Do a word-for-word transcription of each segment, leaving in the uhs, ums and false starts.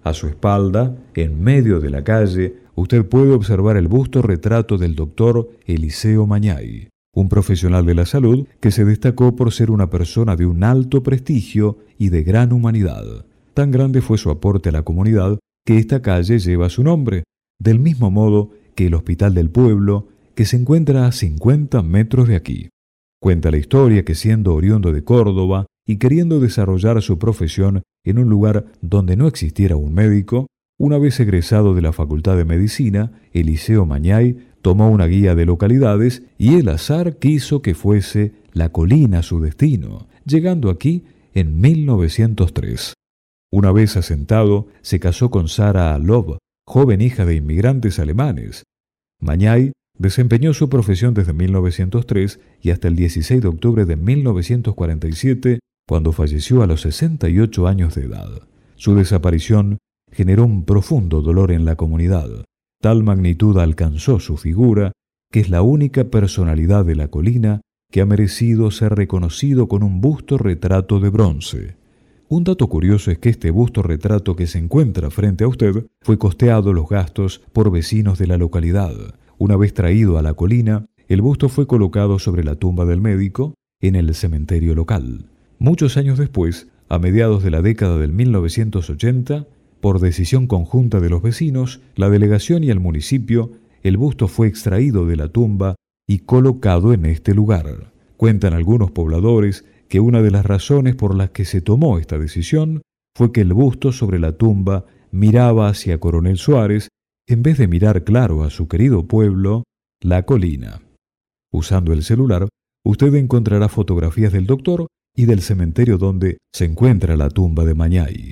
A su espalda, en medio de la calle, usted puede observar el busto retrato del doctor Eliseo Mañay, un profesional de la salud que se destacó por ser una persona de un alto prestigio y de gran humanidad. Tan grande fue su aporte a la comunidad que esta calle lleva su nombre, del mismo modo que el Hospital del Pueblo, que se encuentra a cincuenta metros de aquí. Cuenta la historia que, siendo oriundo de Córdoba y queriendo desarrollar su profesión en un lugar donde no existiera un médico, una vez egresado de la Facultad de Medicina, Eliseo Mañay tomó una guía de localidades y el azar quiso que fuese La Colina su destino, llegando aquí en mil novecientos tres. Una vez asentado, se casó con Sara Love, joven hija de inmigrantes alemanes. Mañay desempeñó su profesión desde mil novecientos tres y hasta el dieciséis de octubre de mil novecientos cuarenta y siete, cuando falleció a los sesenta y ocho años de edad. Su desaparición generó un profundo dolor en la comunidad. Tal magnitud alcanzó su figura, que es la única personalidad de La Colina que ha merecido ser reconocido con un busto retrato de bronce. Un dato curioso es que este busto retrato que se encuentra frente a usted fue costeado los gastos por vecinos de la localidad. Una vez traído a La Colina, el busto fue colocado sobre la tumba del médico en el cementerio local. Muchos años después, a mediados de la década del mil novecientos ochenta, por decisión conjunta de los vecinos, la delegación y el municipio, el busto fue extraído de la tumba y colocado en este lugar. Cuentan algunos pobladores que una de las razones por las que se tomó esta decisión fue que el busto sobre la tumba miraba hacia Coronel Suárez en vez de mirar claro a su querido pueblo, La Colina. Usando el celular, usted encontrará fotografías del doctor y del cementerio donde se encuentra la tumba de Mañay.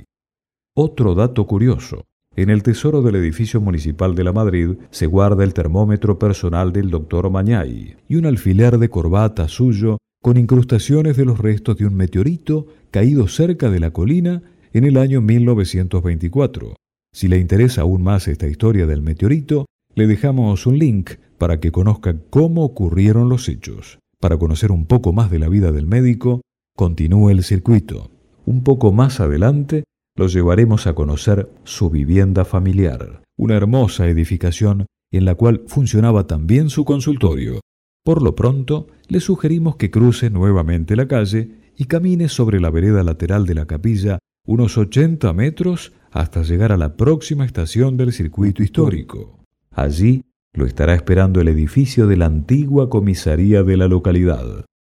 Otro dato curioso: en el tesoro del edificio municipal de La Madrid se guarda el termómetro personal del doctor Mañay y un alfiler de corbata suyo con incrustaciones de los restos de un meteorito caído cerca de La Colina en el año mil novecientos veinticuatro. Si le interesa aún más esta historia del meteorito, le dejamos un link para que conozca cómo ocurrieron los hechos. Para conocer un poco más de la vida del médico, continúe el circuito. Un poco más adelante, los llevaremos a conocer su vivienda familiar, una hermosa edificación en la cual funcionaba también su consultorio. Por lo pronto, le sugerimos que cruce nuevamente la calle y camine sobre la vereda lateral de la capilla unos ochenta metros hasta llegar a la próxima estación del circuito histórico. Allí lo estará esperando el edificio de la antigua comisaría de la localidad.